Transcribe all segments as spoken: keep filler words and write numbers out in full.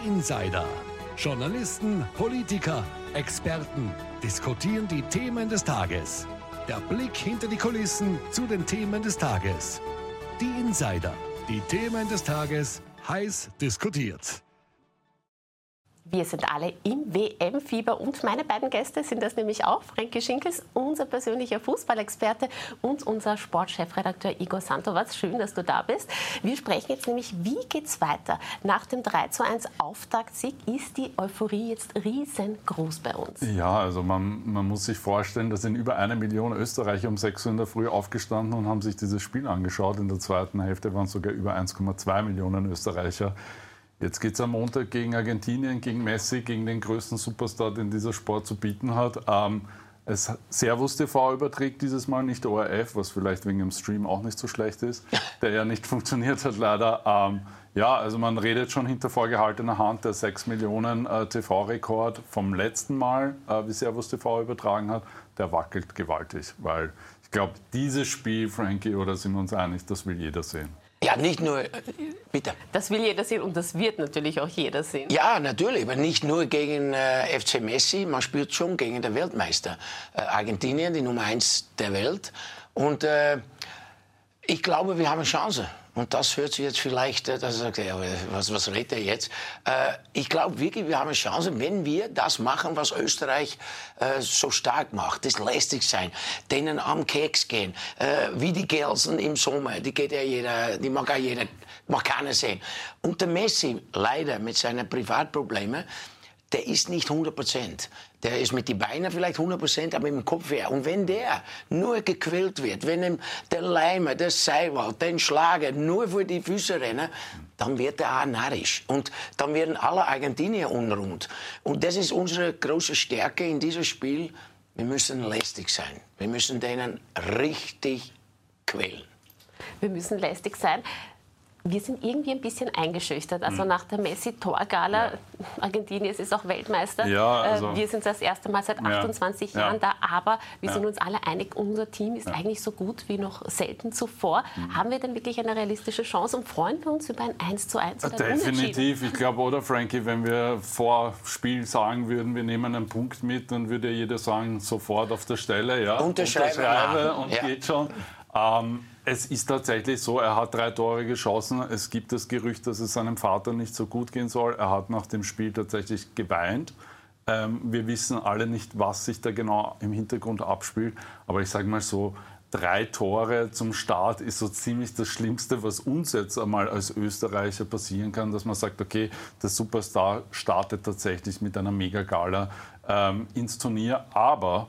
Insider. Journalisten, Politiker, Experten diskutieren die Themen des Tages. Der Blick hinter die Kulissen zu den Themen des Tages. Die Insider. Die Themen des Tages heiß diskutiert. Wir sind alle im W M-Fieber und meine beiden Gäste sind das nämlich auch. Frankie Schinkels, unser persönlicher Fußballexperte, und unser Sportchefredakteur Igor Santovac. Schön, dass du da bist. Wir sprechen jetzt nämlich, wie geht's weiter? Nach dem drei zu eins Auftaktsieg ist die Euphorie jetzt riesengroß bei uns. Ja, also man, man muss sich vorstellen, da sind über eine Million Österreicher um sechs Uhr in der Früh aufgestanden und haben sich dieses Spiel angeschaut. In der zweiten Hälfte waren es sogar über eins Komma zwei Millionen Österreicher. Jetzt geht es am Montag gegen Argentinien, gegen Messi, gegen den größten Superstar, den dieser Sport zu bieten hat. Ähm, es Servus T V überträgt dieses Mal, nicht der O R F, was vielleicht wegen dem Stream auch nicht so schlecht ist, der ja nicht funktioniert hat leider. Ähm, ja, also man redet schon hinter vorgehaltener Hand, der sechs Millionen äh, T V-Rekord vom letzten Mal, äh, wie Servus T V übertragen hat, der wackelt gewaltig. Weil ich glaube, dieses Spiel, Frankie, oder sind wir uns einig, das will jeder sehen. Ja, nicht nur, bitte. Das will jeder sehen und das wird natürlich auch jeder sehen. Ja, natürlich, aber nicht nur gegen äh, F C Messi, man spielt schon gegen den Weltmeister. Äh, Argentinien, die Nummer eins der Welt. Und äh, ich glaube, wir haben eine Chance. Und das hört sich jetzt vielleicht, dass er sagt, ja, was, was redet er jetzt? Äh, ich glaube wirklich, wir haben eine Chance, wenn wir das machen, was Österreich äh, so stark macht. Das lästig sein, denen am Keks gehen. Äh, wie die Gelsen im Sommer, die geht ja jeder, die mag auch jeder, mag keiner sehen. Und der Messi, leider mit seinen Privatproblemen, der ist nicht hundert Prozent. Der ist mit den Beinen vielleicht hundert Prozent, aber im Kopf wäre. Und wenn der nur gequält wird, wenn ihm der Leimer, der Seiwald, den Schlager nur vor die Füße rennen, dann wird er auch narrisch. Und dann werden alle Argentinier unrund. Und das ist unsere große Stärke in diesem Spiel. Wir müssen lästig sein. Wir müssen denen richtig quälen. Wir müssen lästig sein. Wir sind irgendwie ein bisschen eingeschüchtert. Also nach der Messi-Torgala, ja. Argentinien ist auch Weltmeister. Ja, also, wir sind das erste Mal seit achtundzwanzig ja. Jahren da, aber wir ja. sind uns alle einig, unser Team ist ja. eigentlich so gut wie noch selten zuvor. Mhm. Haben wir denn wirklich eine realistische Chance und freuen wir uns über ein eins zu eins? Definitiv. Ich glaube, oder Frankie, wenn wir vor Spiel sagen würden, wir nehmen einen Punkt mit, dann würde jeder sagen, sofort auf der Stelle, ja, unterschreibe, unterschreibe und ja. geht schon. Ähm, Es ist tatsächlich so, er hat drei Tore geschossen. Es gibt das Gerücht, dass es seinem Vater nicht so gut gehen soll. Er hat nach dem Spiel tatsächlich geweint. Ähm, wir wissen alle nicht, was sich da genau im Hintergrund abspielt. Aber ich sage mal so, drei Tore zum Start ist so ziemlich das Schlimmste, was uns jetzt einmal als Österreicher passieren kann, dass man sagt, okay, der Superstar startet tatsächlich mit einer Megagala ähm, ins Turnier. Aber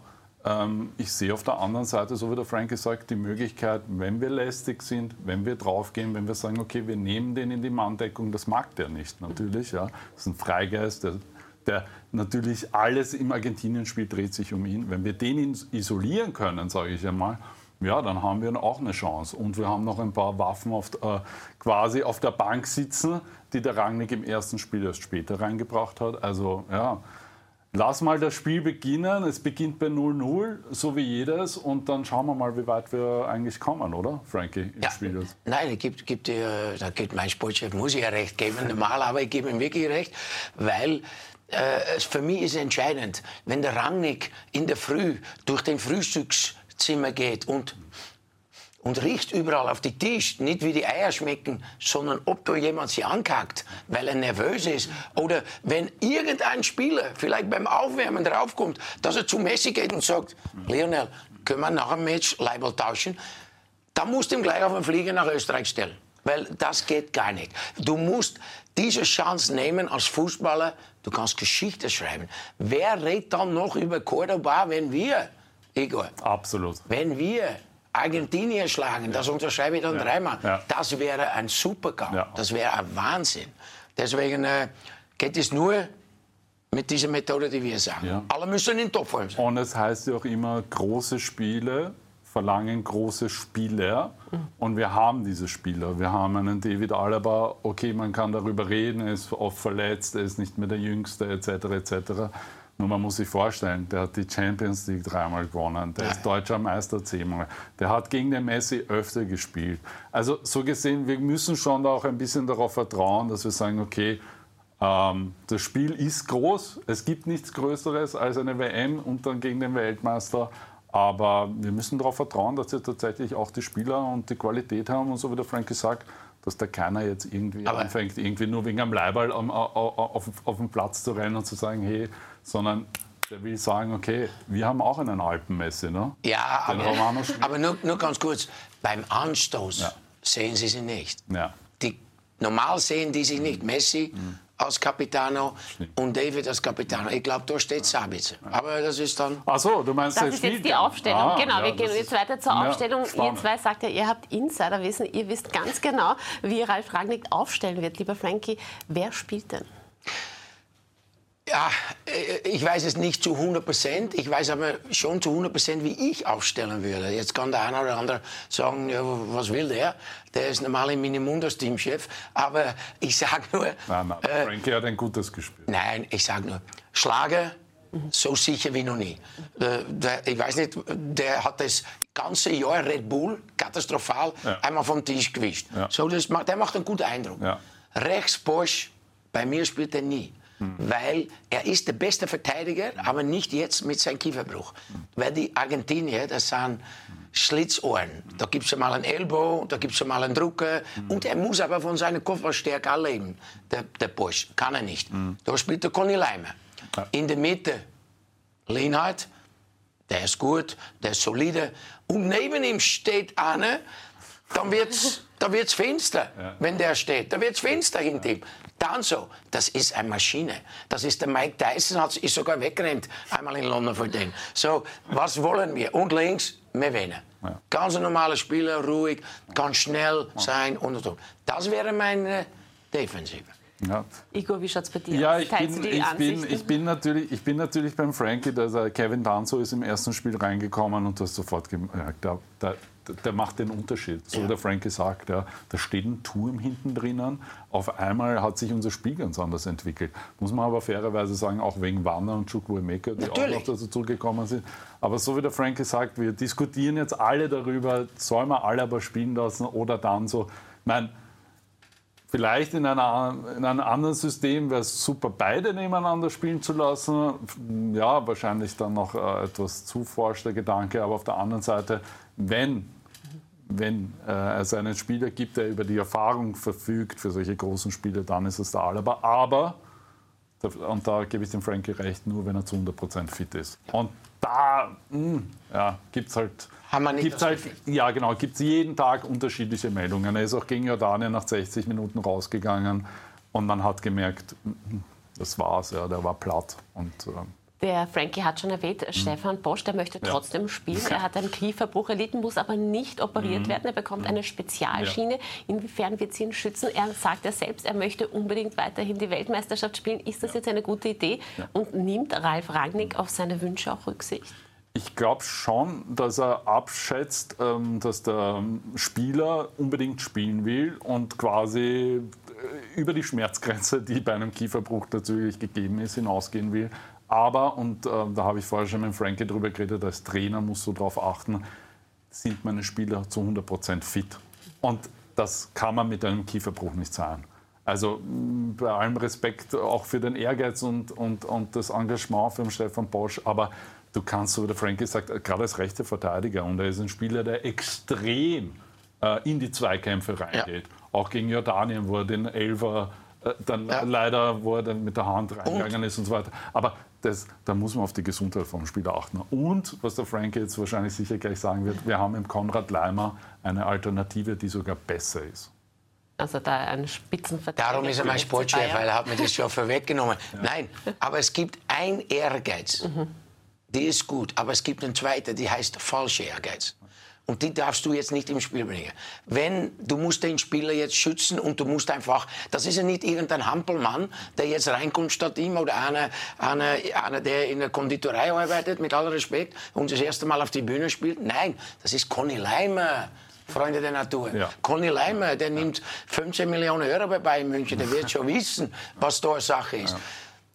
ich sehe auf der anderen Seite, so wie der Frankie sagt, die Möglichkeit, wenn wir lästig sind, wenn wir draufgehen, wenn wir sagen, okay, wir nehmen den in die Manndeckung, das mag der nicht natürlich. Ja. Das ist ein Freigeist, der, der natürlich alles im Argentinien-Spiel dreht sich um ihn. Wenn wir den isolieren können, sage ich einmal, ja, dann haben wir auch eine Chance. Und wir haben noch ein paar Waffen auf, äh, quasi auf der Bank sitzen, die der Rangnick im ersten Spiel erst später reingebracht hat. Also ja, lass mal das Spiel beginnen. Es beginnt bei null null, so wie jedes. Und dann schauen wir mal, wie weit wir eigentlich kommen, oder, Frankie, im ja, Spiel? Nein, ich geb, geb dir, da gibt mein Sportchef, muss ich ja recht geben, normal, aber ich gebe ihm wirklich recht, weil äh, für mich ist entscheidend, wenn der Rangnick in der Früh durch den Frühstückszimmer geht und und riecht überall auf die Tisch, nicht wie die Eier schmecken, sondern ob da jemand sie ankackt, weil er nervös ist. Oder wenn irgendein Spieler vielleicht beim Aufwärmen draufkommt, dass er zu Messi geht und sagt, Lionel, können wir nach dem Match Leibel tauschen? Dann musst du ihn gleich auf den Flieger nach Österreich stellen. Weil das geht gar nicht. Du musst diese Chance nehmen als Fußballer, du kannst Geschichte schreiben. Wer redet dann noch über Cordoba, wenn wir, Igor? Absolut. Wenn wir Argentinien schlagen, das unterschreibe ich dann ja. dreimal. Ja. Das wäre ein Supergau. Ja. Das wäre ein Wahnsinn. Deswegen äh, geht es nur mit dieser Methode, die wir sagen. Ja. Alle müssen in Topform sein. Und es heißt ja auch immer, große Spiele verlangen große Spieler. Mhm. Und wir haben diese Spieler. Wir haben einen David Alaba, okay, man kann darüber reden, er ist oft verletzt, er ist nicht mehr der Jüngste, et cetera et cetera. Nur man muss sich vorstellen, der hat die Champions League dreimal gewonnen, der ist deutscher Meister zehnmal, der hat gegen den Messi öfter gespielt. Also so gesehen, wir müssen schon da auch ein bisschen darauf vertrauen, dass wir sagen, okay, Ähm, das Spiel ist groß, es gibt nichts Größeres als eine W M und dann gegen den Weltmeister. Aber wir müssen darauf vertrauen, dass sie tatsächlich auch die Spieler und die Qualität haben. Und so wie der Frankie sagt, dass da keiner jetzt irgendwie aber anfängt, irgendwie nur wegen einem Leiberl auf, auf, auf den Platz zu rennen und zu sagen, hey, sondern der will sagen, okay, wir haben auch einen Alpen-Messi. Ne? Ja, aber, aber nur, nur ganz kurz, beim Anstoß ja. sehen sie sie nicht. Ja. Die, normal sehen die sich nicht. Messi mhm. als Capitano und David als Capitano. Ich glaube, da steht Sabitzer. Aber das ist dann... Ach so, du meinst... Das ist jetzt die Aufstellung. Ah, genau, ja, wir gehen jetzt weiter zur ja, Aufstellung. spannend. Ihr zwei sagt ja, ihr habt Insiderwissen. Ihr wisst ganz genau, wie Ralf Rangnick aufstellen wird. Lieber Frankie, wer spielt denn? Ja, ich weiß es nicht zu hundert Prozent. Ich weiß aber schon zu hundert Prozent, wie ich aufstellen würde. Jetzt kann der eine oder andere sagen, ja, was will der? Der ist normal im Minimundos Teamchef. Aber ich sage nur... Nein, nein, äh, Frankie hat ein gutes Gespiel. Nein, ich sage nur, Schlager, so sicher wie noch nie. Der, der, ich weiß nicht, der hat das ganze Jahr Red Bull katastrophal ja. einmal vom Tisch gewischt. Ja. So, das, der macht einen guten Eindruck. Ja. Rechts Bosch, bei mir spielt er nie. Hm. Weil er ist der beste Verteidiger, aber nicht jetzt mit seinem Kieferbruch. Hm. Weil die Argentinier, das sind Schlitzohren. Da gibt es mal einen Ellbow, da gibt es mal einen Drucker. Hm. Und er muss aber von seiner Kopfballstärke auch leben, der, der Bosch. Kann er nicht. Hm. Da spielt der Conny Leimer. Ja. In der Mitte Lienhardt, der ist gut, der ist solide. Und neben ihm steht einer, dann wird's, da wird's finster, ja. wenn der steht. Da wird's finster hinter ihm. Dann so, das ist eine Maschine. Das ist der Mike Tyson, hat ist sogar weggerannt, einmal in London für den. So, was wollen wir? Und links, Mevene. Ja. Ganz ein normaler Spieler, ruhig, ganz schnell sein und und und. Das wäre meine Defensive. Ja. Igor, wie schaut es bei dir ja, aus? Ich bin, ich, bin, ich, bin natürlich, ich bin natürlich beim Frankie, dass er, Kevin Danso ist im ersten Spiel reingekommen und du hast sofort gemerkt, der, der, der macht den Unterschied. So wie der Frankie sagt, ja, da steht ein Turm hinten drinnen. Auf einmal hat sich unser Spiel ganz anders entwickelt. Muss man aber fairerweise sagen, auch wegen Wanner und Chukwuemeka, die natürlich auch noch dazu gekommen sind. Aber so wie der Frankie sagt, wir diskutieren jetzt alle darüber, sollen wir alle aber spielen lassen oder dann so. Nein, vielleicht in, einer, in einem anderen System wäre es super, beide nebeneinander spielen zu lassen. Ja, wahrscheinlich dann noch äh, etwas zu forsch der Gedanke. Aber auf der anderen Seite, wenn, wenn äh, es einen Spieler gibt, der über die Erfahrung verfügt für solche großen Spiele, dann ist es der Alaba. Aber, und da gebe ich dem Frankie recht, nur wenn er zu hundert Prozent fit ist. Und da mh, ja, gibt es halt... Gibt's halt, ja, genau, gibt es jeden Tag unterschiedliche Meldungen. Er ist auch gegen Jordanien nach sechzig Minuten rausgegangen und man hat gemerkt, das war's, ja, der war platt. Und, äh, der Frankie hat schon erwähnt, mhm. Stefan Bosch, der möchte trotzdem ja. spielen. Er hat einen Kieferbruch erlitten, muss aber nicht operiert mhm. werden. Er bekommt eine Spezialschiene. Ja. Inwiefern wird sie ihn schützen? Er sagt ja selbst, er möchte unbedingt weiterhin die Weltmeisterschaft spielen. Ist das ja. jetzt eine gute Idee? Ja. Und nimmt Ralf Rangnick auf seine Wünsche auch Rücksicht? Ich glaube schon, dass er abschätzt, dass der Spieler unbedingt spielen will und quasi über die Schmerzgrenze, die bei einem Kieferbruch natürlich gegeben ist, hinausgehen will. Aber, und äh, da habe ich vorher schon mit Frankie drüber geredet, als Trainer musst du darauf achten, sind meine Spieler zu hundert Prozent fit. Und das kann man mit einem Kieferbruch nicht sein. Also bei allem Respekt auch für den Ehrgeiz und, und, und das Engagement für den Stefan Bosch, aber du kannst, so wie der Frankie sagt, gerade als rechter Verteidiger, und er ist ein Spieler, der extrem äh, in die Zweikämpfe reingeht. Ja. Auch gegen Jordanien, wo er den Elfer äh, dann ja. leider, wo er dann mit der Hand reingegangen ist und so weiter. Aber das, da muss man auf die Gesundheit vom Spieler achten. Und, was der Frankie jetzt wahrscheinlich sicher gleich sagen wird, wir haben im Konrad Leimer eine Alternative, die sogar besser ist. Also da ein Spitzenverteidiger. Darum ist er mein Sportchef, weil er hat mir das schon vorweggenommen. Ja. Nein, aber es gibt ein Ehrgeiz. Mhm. Die ist gut, aber es gibt eine zweite, die heißt falscher Ehrgeiz. Und die darfst du jetzt nicht im Spiel bringen. Wenn, du musst den Spieler jetzt schützen und du musst einfach, das ist ja nicht irgendein Hampelmann, der jetzt reinkommt statt ihm oder einer, einer, einer, der in der Konditorei arbeitet, mit aller Respekt, und das erste Mal auf die Bühne spielt. Nein, das ist Conny Leimer. Freunde der Natur. Ja. Conny Leimer, der nimmt fünfzehn Millionen Euro bei Bayern München, der wird schon wissen, was da Sache ist. Ja.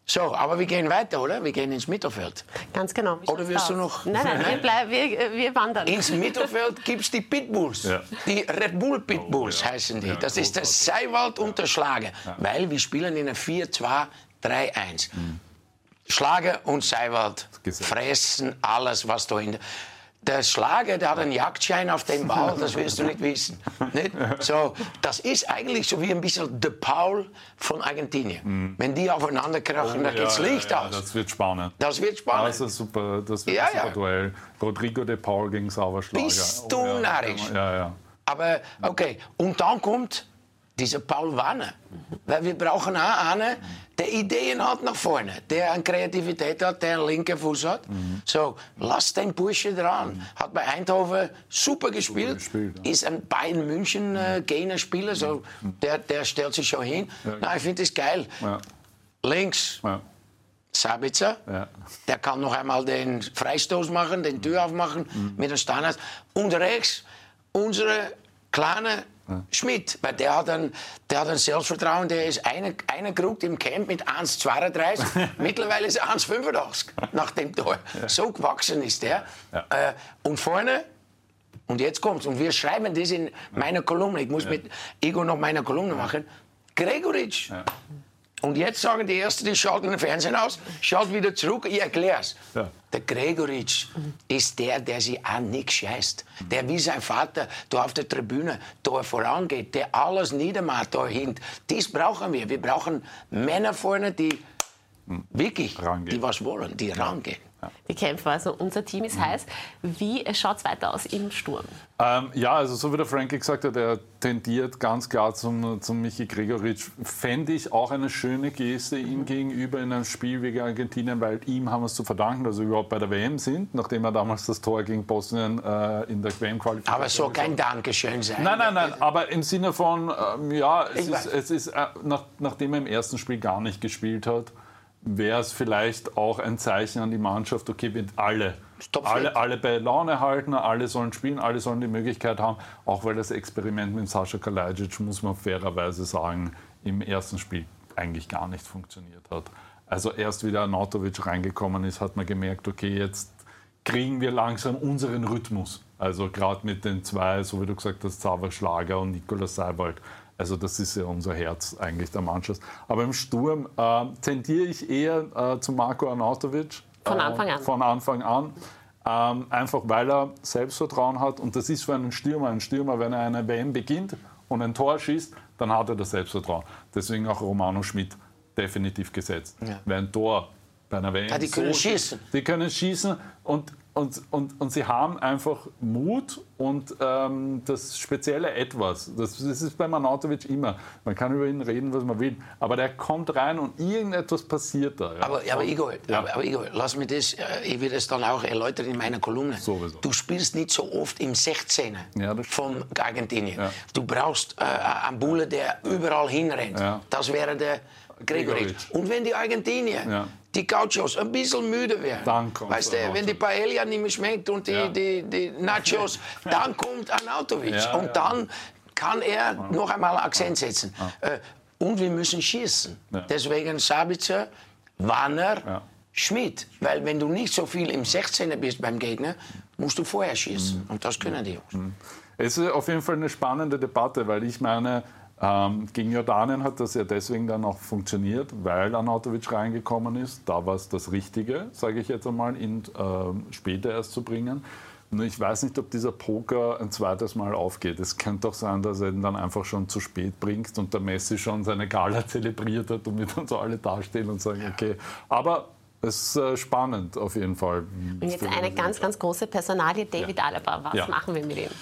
So, aber wir gehen weiter, oder? Wir gehen ins Mittelfeld. Ganz genau. Oder wirst du noch... Nein, nein, wir, bleib, wir, wir wandern. Ins Mittelfeld gibt es die Pitbulls. Ja. Die Red Bull Pitbulls oh, ja. heißen die. Ja, das ist der Seiwald und der Schlager. Ja. Weil wir spielen in einer vier zwei drei eins. Mhm. Schlager und Seiwald fressen alles, was da in der... Der Schlager, der hat einen Jagdschein auf dem Ball, das wirst du nicht wissen. Nicht? So, das ist eigentlich so wie ein bisschen der Paul von Argentinien. Mm. Wenn die aufeinander krachen, oh, da geht's ja, Licht ja, ja, aus. Das wird spannend. Das wird spannend. Das ist super, das wird ja, ein super ja. Duell. Rodrigo de Paul gegen Sauerschlager. Bist du oh, ja, narrisch? Ja, ja. Aber, okay, und dann kommt dieser Paul Wanne. Weil wir brauchen auch einen, der Ideen hat nach vorne, der eine Kreativität hat, der einen linken Fuß hat. Mhm. So, lass den Bursche dran. Mhm. Hat bei Eindhoven super gespielt, super gespielt ja. Ist ein Bayern München äh, Gegnerspieler, so, mhm. der, der stellt sich schon hin. Ja. Na, ich finde das geil. Ja. Links. Ja. Sabitzer, ja. Der kann noch einmal den Freistoß machen, den Tür aufmachen mhm. mit dem Standard. Und rechts unsere kleine ja. Schmidt, weil der hat, ein, der hat ein Selbstvertrauen, der ist eine, eine gerückt im Camp mit eins Komma zweiunddreißig, mittlerweile ist er eins Komma fünfundachtzig nach dem Tor. Ja. So gewachsen ist der. Ja. Äh, und vorne, und jetzt kommt's, und wir schreiben das in meiner Kolumne, ich muss ja. mit Igor noch meine Kolumne machen, Gregoritsch. Ja. Und jetzt sagen die Ersten, die schalten den Fernsehen aus, schalten wieder zurück, ich erklär's. Ja. Der Gregoritsch mhm. ist der, der sich an nichts scheißt. Mhm. Der wie sein Vater da auf der Tribüne da vorangeht, der alles niedermacht da hinten. Das brauchen wir. Wir brauchen Männer vorne, die mhm. wirklich, rangehen. Die was wollen, die ja. rangehen. Ja. Die Kämpfer, also unser Team ist mhm. heiß. Wie schaut es weiter aus im Sturm? Ähm, ja, also so wie der Frankie gesagt hat, er tendiert ganz klar zum, zum Michi Gregoritsch. Fände ich auch eine schöne Geste ihm mhm. gegenüber in einem Spiel gegen Argentinien, weil ihm haben wir es zu verdanken, dass wir überhaupt bei der W M sind, nachdem er damals das Tor gegen Bosnien äh, in der W M-Qualifikation... Aber es soll kein Dankeschön sein. Nein, nein, nein, aber im Sinne von, ähm, ja, es ist, es ist äh, nach, nachdem er im ersten Spiel gar nicht gespielt hat, wäre es vielleicht auch ein Zeichen an die Mannschaft, okay, wir alle, alle, alle bei Laune halten, alle sollen spielen, alle sollen die Möglichkeit haben, auch weil das Experiment mit Sascha Kalajdzic, muss man fairerweise sagen, im ersten Spiel eigentlich gar nicht funktioniert hat. Also erst wie der Arnautovic reingekommen ist, hat man gemerkt, okay, jetzt kriegen wir langsam unseren Rhythmus. Also gerade mit den zwei, so wie du gesagt hast, Sauerschlager und Nikolaus Seiwald. Also das ist ja unser Herz eigentlich der Mannschaft. Aber im Sturm äh, tendiere ich eher äh, zu Marko Arnautovic. Von Anfang an. Äh, von Anfang an. Ähm, einfach weil er Selbstvertrauen hat. Und das ist für einen Stürmer, ein Stürmer, wenn er eine W M beginnt und ein Tor schießt, dann hat er das Selbstvertrauen. Deswegen auch Romano Schmidt definitiv gesetzt. Ja. Wer ein Tor bei einer W M... Ja, die können so schießen. Die können schießen und... Und, und, und sie haben einfach Mut und ähm, das spezielle Etwas. Das, das ist bei Arnautovic immer. Man kann über ihn reden, was man will. Aber der kommt rein und irgendetwas passiert da. Ja. Aber, aber, Igor, ja. aber, aber Igor, lass mich das, ich will das dann auch erläutern in meiner Kolumne. Sowieso. Du spielst nicht so oft im sechzehner ja, von Argentinien. Ja. Du brauchst äh, einen Bulle, der überall hinrennt. Ja. Das wäre der Gregoritsch. Und wenn die Argentinier... Ja. Die Gauchos ein bisschen müde werden. Dann kommt weißt du, wenn die Paella nicht mehr schmeckt und die, ja. die, die Nachos, dann kommt Arnautovic. Ja, und dann ja. kann er noch einmal Akzent setzen. Ja. Und wir müssen schießen. Ja. Deswegen Sabitzer, Wanner, ja. Schmidt. Weil wenn du nicht so viel im sechzehner bist beim Gegner, musst du vorher schießen. Mhm. Und das können die Jungs. Mhm. Es ist auf jeden Fall eine spannende Debatte, weil ich meine, Ähm, gegen Jordanien hat das ja deswegen dann auch funktioniert, weil Arnautovic reingekommen ist. Da war es das Richtige, sage ich jetzt einmal, ihn äh, später erst zu bringen. Nur ich weiß nicht, ob dieser Poker ein zweites Mal aufgeht. Es könnte doch sein, dass er ihn dann einfach schon zu spät bringt und der Messi schon seine Gala zelebriert hat und wir dann so alle dastehen und sagen, okay. Aber es ist äh, spannend auf jeden Fall. Und jetzt eine ganz, ganz große Personalie, David ja. Alaba. Was ja. machen wir mit ihm?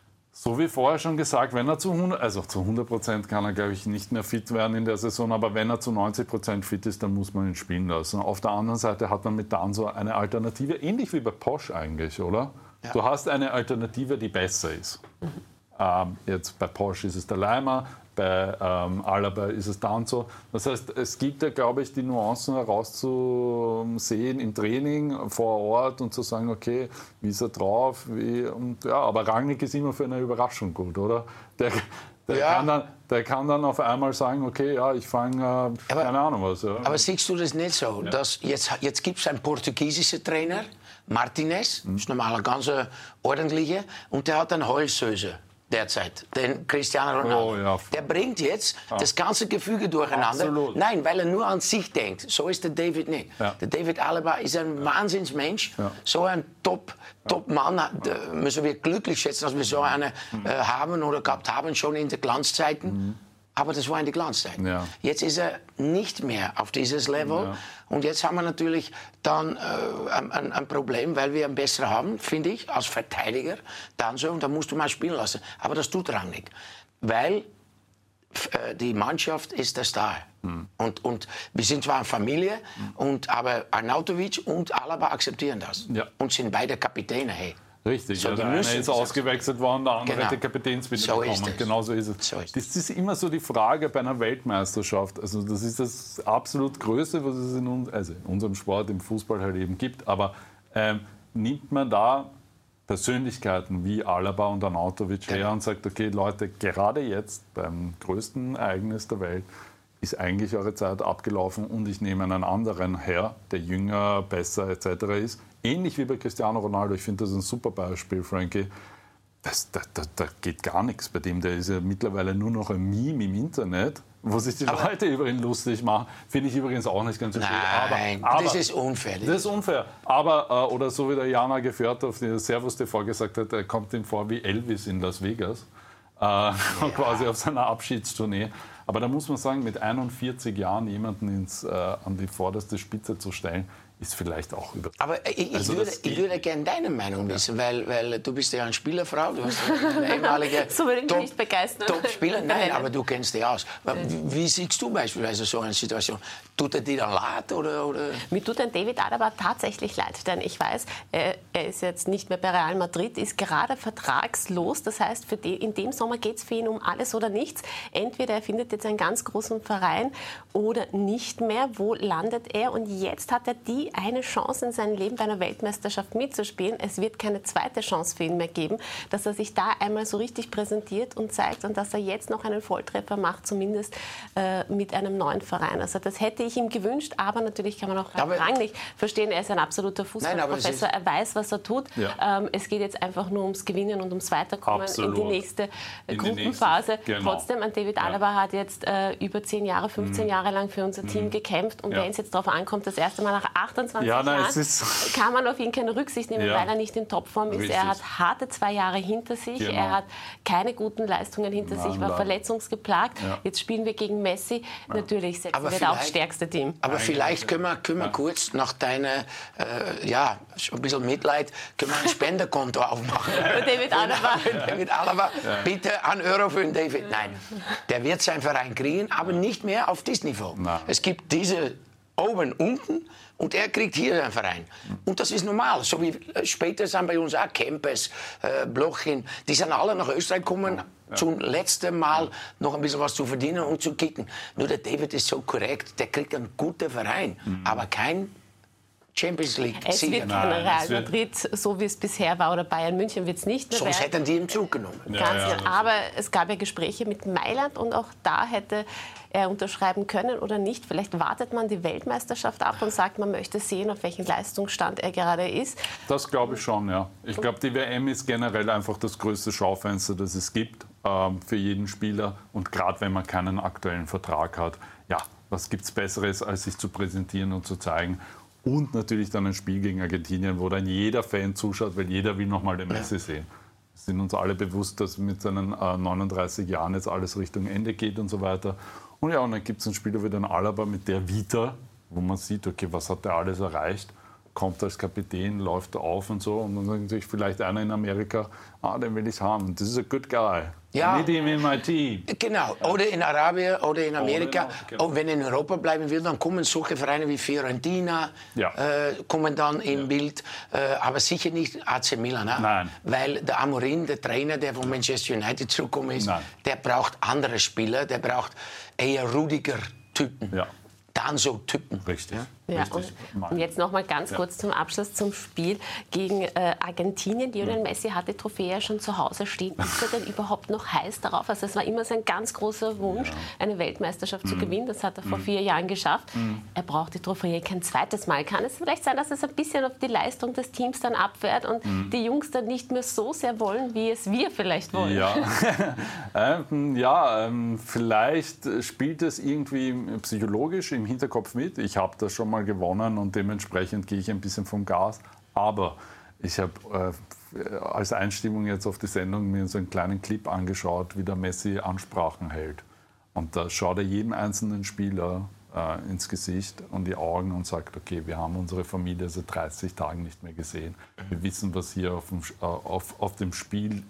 So wie vorher schon gesagt, wenn er zu hundert, also zu hundert Prozent kann er, glaube ich, nicht mehr fit werden in der Saison, aber wenn er zu neunzig Prozent fit ist, dann muss man ihn spielen lassen. Auf der anderen Seite hat man mit Danso eine Alternative, ähnlich wie bei Posch eigentlich, oder? Ja. Du hast eine Alternative, die besser ist. Mhm. Ähm, jetzt bei Posch ist es der Leimer, bei ähm, Alaba ist es Danso. Das heißt, es gibt ja, glaube ich, die Nuancen herauszusehen im Training vor Ort und zu sagen, okay, wie ist er drauf? Wie, und, ja, aber Rangnick ist immer für eine Überraschung gut, oder? Der, Der, ja. kann dann, der kann dann auf einmal sagen, okay, ja, ich fange, äh, keine Ahnung was. Ja. Aber siehst du das nicht so? Ja. Dass jetzt jetzt gibt es einen portugiesischen Trainer, Martinez, mhm. ist normal ein ganz ordentlicher, und der hat einen Heulsöse derzeit, den Cristiano Ronaldo. Oh, ja. Der bringt jetzt ja. das ganze Gefüge durcheinander. Absolut. Nein, weil er nur an sich denkt. So ist der David nicht. Ja. Der David Alaba ist ein Wahnsinnsmensch, ja. so ein Top, Top-Mann. Da müssen wir glücklich schätzen, dass wir so einen mhm. äh, haben oder gehabt haben, schon in den Glanzzeiten. Mhm. Aber das war in der Glanzzeit. Ja. Jetzt ist er nicht mehr auf dieses Level. Ja. Und jetzt haben wir natürlich dann äh, ein, ein Problem, weil wir einen besseren haben, finde ich, als Verteidiger. Dann so, und dann musst du mal spielen lassen. Aber das tut Rangnick. Weil äh, die Mannschaft ist der Star. Mhm. Und, und wir sind zwar eine Familie, mhm. und, aber Arnautovic und Alaba akzeptieren das. Ja. Und sind beide Kapitäne. Hey. Richtig, so, ja, der eine ist ausgewechselt worden, der andere genau. hat die Kapitänsbinde so bekommen. Genau so ist es. So ist das ist immer so die Frage bei einer Weltmeisterschaft. Also das ist das absolut Größte, was es in, uns, also in unserem Sport, im Fußball halt eben gibt. Aber ähm, nimmt man da Persönlichkeiten wie Alaba und Arnautovic genau. her und sagt, okay Leute, gerade jetzt beim größten Ereignis der Welt ist eigentlich eure Zeit abgelaufen und ich nehme einen anderen her, der jünger, besser et cetera ist. Ähnlich wie bei Cristiano Ronaldo. Ich finde das ein super Beispiel, Frankie. Das, da, da, da geht gar nichts bei dem. Der ist ja mittlerweile nur noch ein Meme im Internet, wo sich die aber Leute über ihn lustig machen. Finde ich übrigens auch nicht ganz so schön. Nein, aber, aber, das ist unfair. Das ist unfair. Aber, äh, oder so wie der Jana Gefährte auf der Servus T V gesagt hat, er kommt ihm vor wie Elvis in Las Vegas. Äh, ja. Quasi auf seiner Abschiedstournee. Aber da muss man sagen, mit einundvierzig Jahren jemanden ins, äh, an die vorderste Spitze zu stellen, ist vielleicht auch über. Aber ich, also ich, würde, ich würde gerne deine Meinung wissen, ja. weil, weil du bist ja eine Spielerfrau, du hast eine ehemalige so würde ich mich nicht begeistern. Top-Spieler. Nein, aber du kennst dich aus. Wie, wie siehst du beispielsweise so eine Situation? Tut er dir dann leid? Oder, oder? Mir tut ein David Alaba tatsächlich leid, denn ich weiß, er, er ist jetzt nicht mehr bei Real Madrid, ist gerade vertragslos. Das heißt, für die, in dem Sommer geht es für ihn um alles oder nichts. Entweder er findet jetzt einen ganz großen Verein oder nicht mehr. Wo landet er? Und jetzt hat er die eine Chance in seinem Leben bei einer Weltmeisterschaft mitzuspielen. Es wird keine zweite Chance für ihn mehr geben, dass er sich da einmal so richtig präsentiert und zeigt und dass er jetzt noch einen Volltreffer macht, zumindest äh, mit einem neuen Verein. Also das hätte ich ihm gewünscht, aber natürlich kann man auch Rangnick verstehen, er ist ein absoluter Fußballprofessor, er weiß, was er tut. Ja. Ähm, es geht jetzt einfach nur ums Gewinnen und ums Weiterkommen Absolut. in die nächste in Gruppenphase. Die nächste, genau. Trotzdem, an David Alaba ja. hat jetzt äh, über zehn Jahre, fünfzehn mhm. Jahre lang für unser Team mhm. gekämpft und ja. wenn es jetzt darauf ankommt, das erste Mal nach achtundzwanzig ja, nein, Jahren, kann man auf ihn keine Rücksicht nehmen, ja. weil er nicht in Topform ist. Richtig. Er hat harte zwei Jahre hinter sich, genau. er hat keine guten Leistungen hinter nein, sich, war nein. verletzungsgeplagt. Ja. Jetzt spielen wir gegen Messi. Ja. Natürlich setzen aber wir da aufs stärkste Team. Aber Nein, vielleicht können wir, können wir ja. kurz nach deiner, äh, ja, ein bisschen Mitleid, können wir ein Spenderkonto aufmachen. David Alaba. David Alaba, ja. bitte einen Euro für den David. Nein, der wird seinen Verein kriegen, aber nicht mehr auf diesem Niveau. Nein. Es gibt diese oben, unten und er kriegt hier einen Verein. Und das ist normal. So wie später sind bei uns auch Kempes, äh, Blochin, die sind alle nach Österreich gekommen, ja. zum letzten Mal ja. noch ein bisschen was zu verdienen und zu kicken. Nur der David ist so korrekt, der kriegt einen guten Verein, mhm. aber kein Champions League Es Sieger. wird kein Real Madrid, so wie es bisher war, oder Bayern München wird es nicht mehr Sonst werden. hätten die ihm Zug genommen. Ja, ja, ja. Aber es gab ja Gespräche mit Mailand und auch da hätte er unterschreiben können oder nicht. Vielleicht wartet man die Weltmeisterschaft ab und sagt, man möchte sehen, auf welchem Leistungsstand er gerade ist. Das glaube ich schon, ja. Ich glaube, die W M ist generell einfach das größte Schaufenster, das es gibt ähm, für jeden Spieler. Und gerade wenn man keinen aktuellen Vertrag hat, ja, was gibt es Besseres, als sich zu präsentieren und zu zeigen. Und natürlich dann ein Spiel gegen Argentinien, wo dann jeder Fan zuschaut, weil jeder will noch mal den Messi ja. sehen. Wir sind uns alle bewusst, dass mit seinen äh, neununddreißig Jahren jetzt alles Richtung Ende geht und so weiter. Und ja, und dann gibt es einen Spieler wie den Alaba mit der Vita, wo man sieht, okay, was hat der alles erreicht? Kommt als Kapitän, läuft auf und so. Und dann sagt sich vielleicht einer in Amerika, ah, den will ich haben. Das ist a good guy. Ja. Need him in my team. Genau. Oder in Arabien oder in Amerika. Oder genau. Und wenn er in Europa bleiben will, dann kommen solche Vereine wie Fiorentina, ja. äh, kommen dann im ja. Bild. Äh, aber sicher nicht A C Milan. Äh? Nein. Weil der Amorim, der Trainer, der von Manchester United zurückgekommen ist, Nein. der braucht andere Spieler. Der braucht eher rudiger Typen. Ja. Dann so Typen. Richtig. Ja? Ja, und, und jetzt noch mal ganz ja. kurz zum Abschluss zum Spiel gegen äh, Argentinien. Lionel Messi hat die Trophäe ja schon zu Hause stehen. Ist er denn überhaupt noch heiß darauf? Also es war immer sein ganz großer Wunsch, ja. eine Weltmeisterschaft mhm. zu gewinnen. Das hat er vor mhm. vier Jahren geschafft. Mhm. Er braucht die Trophäe kein zweites Mal. Kann es vielleicht sein, dass es ein bisschen auf die Leistung des Teams dann abfährt und mhm. die Jungs dann nicht mehr so sehr wollen, wie es wir vielleicht wollen? Ja, ähm, ja ähm, vielleicht spielt es irgendwie psychologisch im Hinterkopf mit. Ich habe das schon mal gewonnen und dementsprechend gehe ich ein bisschen vom Gas. Aber ich habe äh, als Einstimmung jetzt auf die Sendung mir so einen kleinen Clip angeschaut, wie der Messi Ansprachen hält. Und da schaut er jedem einzelnen Spieler äh, ins Gesicht und die Augen und sagt, okay, wir haben unsere Familie seit dreißig Tagen nicht mehr gesehen. Wir wissen, was hier auf dem, äh, auf, auf dem Spiel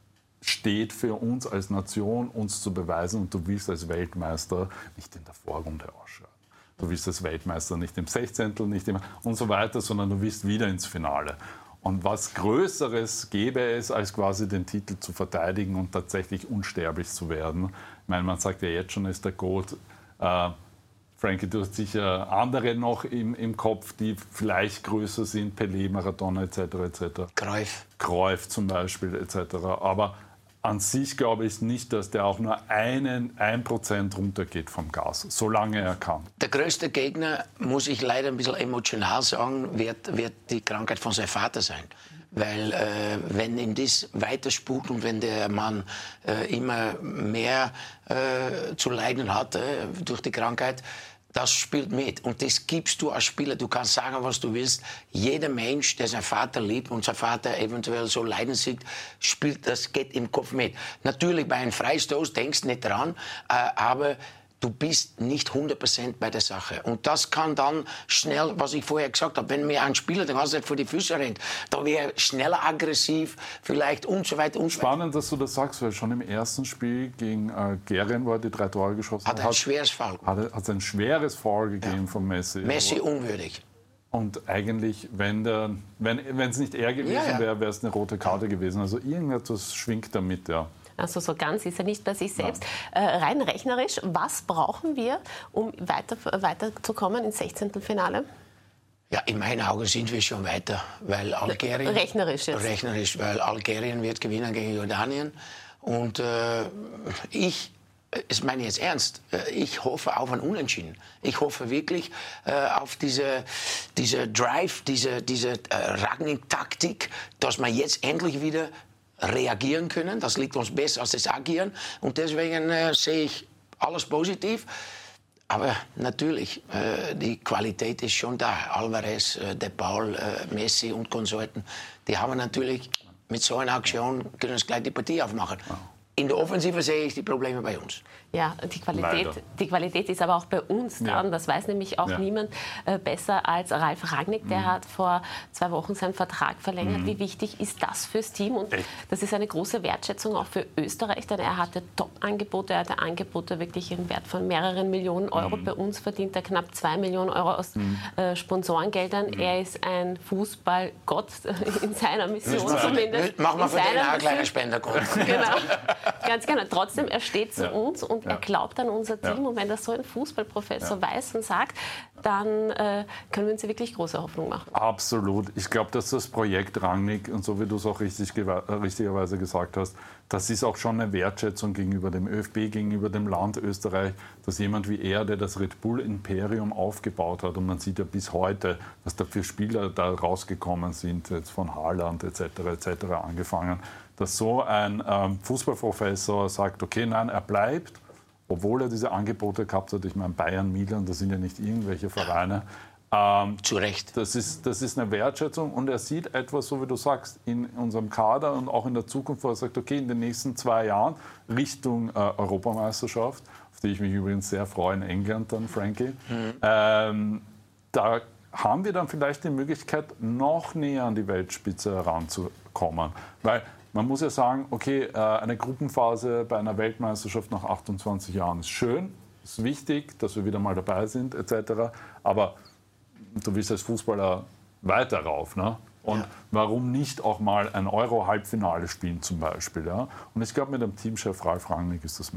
steht für uns als Nation, uns zu beweisen. Und du willst als Weltmeister nicht in der Vorrunde ausschauen. Du willst als Weltmeister nicht im Sechzehntel, nicht im und so weiter, sondern du willst wieder ins Finale. Und was Größeres gäbe es, als quasi den Titel zu verteidigen und tatsächlich unsterblich zu werden. Ich meine, man sagt ja jetzt schon, ist der Goat. Äh, Frankie, du hast sicher andere noch im, im Kopf, die vielleicht größer sind, Pelé, Maradona et cetera et cetera. Cruyff. Cruyff zum Beispiel et cetera. Aber an sich glaube ich nicht, dass der auch nur einen, ein Prozent runtergeht vom Gas, solange er kann. Der größte Gegner, muss ich leider ein bisschen emotional sagen, wird, wird die Krankheit von seinem Vater sein. Weil äh, wenn ihm das weiterspukt und wenn der Mann äh, immer mehr äh, zu leiden hat äh, durch die Krankheit, das spielt mit. Und das gibst du als Spieler. Du kannst sagen, was du willst. Jeder Mensch, der seinen Vater liebt und sein Vater eventuell so leiden sieht, spielt, das geht im Kopf mit. Natürlich, bei einem Freistoß denkst du nicht dran, äh, aber du bist nicht hundert Prozent bei der Sache. Und das kann dann schnell, was ich vorher gesagt habe, wenn mir ein Spieler den ganze Zeit vor die Füße rennt, da wäre schneller aggressiv, vielleicht und so weiter und so weiter. Spannend, dass du das sagst, weil schon im ersten Spiel gegen äh, Geren, wo er die drei Tore geschossen hat, hat ein schweres Foul. Hat es ein schweres Foul gegeben ja. von Messi. Messi unwürdig. Und eigentlich, wenn es wenn, nicht er gewesen ja, ja. wäre, wäre es eine rote Karte gewesen. Also irgendetwas schwingt damit, ja. Also so ganz ist er nicht bei sich selbst. Äh, rein rechnerisch, was brauchen wir, um weiter, weiterzukommen ins Sechzehntelfinale? Ja, in meinen Augen sind wir schon weiter, weil Algerien... Rechnerisch jetzt. Rechnerisch, weil Algerien wird gewinnen gegen Jordanien. Und äh, ich... Das meine ich jetzt ernst. Ich hoffe auf ein Unentschieden. Ich hoffe wirklich äh, auf diese, diese Drive, diese, diese äh, Rangnick-Taktik, dass wir jetzt endlich wieder reagieren können. Das liegt uns besser als das Agieren. Und deswegen äh, sehe ich alles positiv. Aber natürlich, äh, die Qualität ist schon da. Alvarez, äh, De Paul, äh, Messi und Konsorten, die haben natürlich mit so einer Aktion können uns gleich die Partie aufmachen. In der Offensive sehe ich die Probleme bei uns. Ja, die Qualität, die Qualität ist aber auch bei uns da. Ja. Und das weiß nämlich auch ja. niemand äh, besser als Ralf Rangnick. Der mhm. hat vor zwei Wochen seinen Vertrag verlängert. Mhm. Wie wichtig ist das fürs Team? Und Echt? das ist eine große Wertschätzung auch für Österreich, denn er hatte Top-Angebote. Er hatte Angebote wirklich im Wert von mehreren Millionen Euro. Mhm. Bei uns verdient er knapp zwei Millionen Euro aus mhm. äh, Sponsorengeldern. Mhm. Er ist ein Fußballgott in seiner Mission wir, zumindest. Machen wir für den auch ein kleiner Spenderkonto. Genau. Ganz genau. Trotzdem, er steht zu ja. uns und ja. er glaubt an unser Team. Ja. Und wenn das so ein Fußballprofessor ja. weiß und sagt, dann äh, können wir uns wirklich große Hoffnung machen. Absolut. Ich glaube, dass das Projekt Rangnick, und so wie du es auch richtig, richtigerweise gesagt hast, das ist auch schon eine Wertschätzung gegenüber dem ÖFB, gegenüber dem Land Österreich, dass jemand wie er, der das Red Bull Imperium aufgebaut hat, und man sieht ja bis heute, dass dafür Spieler da rausgekommen sind, jetzt von Haaland et cetera et cetera angefangen, dass so ein ähm, Fußballprofessor sagt, okay, nein, er bleibt, obwohl er diese Angebote gehabt hat. Ich meine, Bayern, Milan, das sind ja nicht irgendwelche Vereine. Ähm, Zu Recht. Das ist, das ist eine Wertschätzung und er sieht etwas, so wie du sagst, in unserem Kader und auch in der Zukunft, wo er sagt, okay, in den nächsten zwei Jahren Richtung äh, Europameisterschaft, auf die ich mich übrigens sehr freue, in England dann, Frankie, mhm. ähm, da haben wir dann vielleicht die Möglichkeit, noch näher an die Weltspitze heranzukommen. Weil man muss ja sagen, okay, eine Gruppenphase bei einer Weltmeisterschaft nach achtundzwanzig Jahren ist schön, ist wichtig, dass wir wieder mal dabei sind et cetera. Aber du willst als Fußballer weiter rauf, ne? Und ja. warum nicht auch mal ein Euro-Halbfinale spielen zum Beispiel? Ja? Und ich glaube, mit dem Teamchef Ralf Rangnick ist das möglich.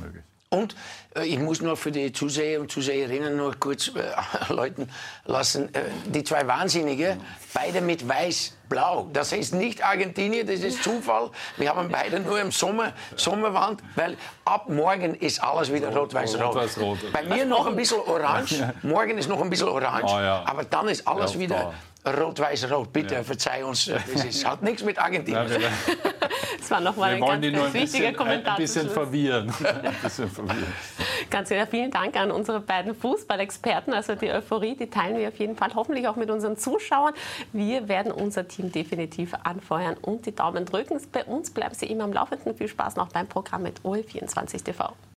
Und äh, ich muss nur für die Zuseher und Zuseherinnen nur kurz äh, erläutern lassen, äh, die zwei Wahnsinnige, beide mit weiß-blau. Das ist nicht Argentinien, das ist Zufall. Wir haben beide nur im Sommer, Sommerwand, weil ab morgen ist alles wieder rot-weiß-rot. Rot, Bei mir noch ein bisschen orange, morgen ist noch ein bisschen orange, oh, ja. aber dann ist alles ja, wieder rot-weiß-rot. Bitte ja. verzeih uns, das ist, hat nichts mit Argentinien. Das war nochmal ein ganz, ganz wichtiger Kommentar. Ein bisschen verwirren. Ein bisschen verwirren. Ganz genau. Vielen Dank an unsere beiden Fußballexperten. Also die Euphorie, die teilen wir auf jeden Fall, hoffentlich auch mit unseren Zuschauern. Wir werden unser Team definitiv anfeuern und die Daumen drücken. Bei uns bleiben Sie immer am Laufenden. Viel Spaß noch beim Programm mit O L vierundzwanzig T V.